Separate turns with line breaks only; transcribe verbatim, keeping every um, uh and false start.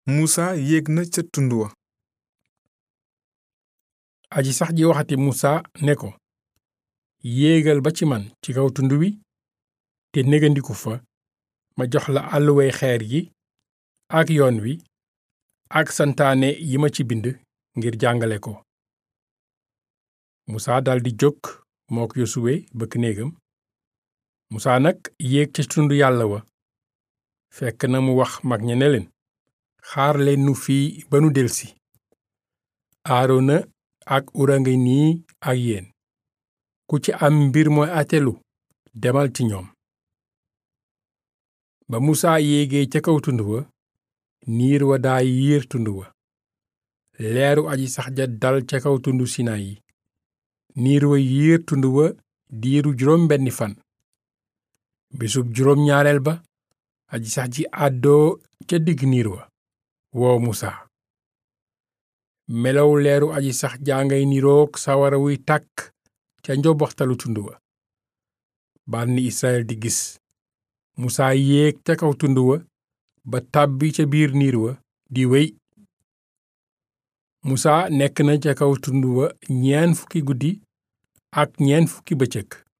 musa yéeg na ca tund wa.
aji sax ji waxati musa ne ko yéegal ba ci man ci kaw tund wi te négandiku fa ma jox la àlluway xeer yi ak yoon wi ak santaane yi ma ci bind ngir jàngale ko. musa daldi jóg mook yosuwe bëkk néegam. musa nag yéeg ca tund yàlla wa fekk na mu wax mag ña ne leen xaar leen nu fii ba nu delsi. aarona ak ura ngi nii ak yéen ku ci am mbir mooy atelu demal ci ñoom. ba musa yéegee ca kaw tund wa niir wa daa yiir tund wa leeru aji sax ja dal ca kaw tundu sinayi niir wa yiir tund wa diiru juróom benni fan. bisub juróom ñaareel ba aji sax ji àddoo ca digg niir wa woo musa. melow leeru aji sax jaa ngay niroog sawara wuy tàkk ca njoboxtalu tund wa. bànni israel di gis musa yéeg ca kaw tund wa ba tàbbi ca biir niir wa di wéy. musa nekk na ca kaw tund wa ñeen fukki guddi ak ñeen fukki bëccëg.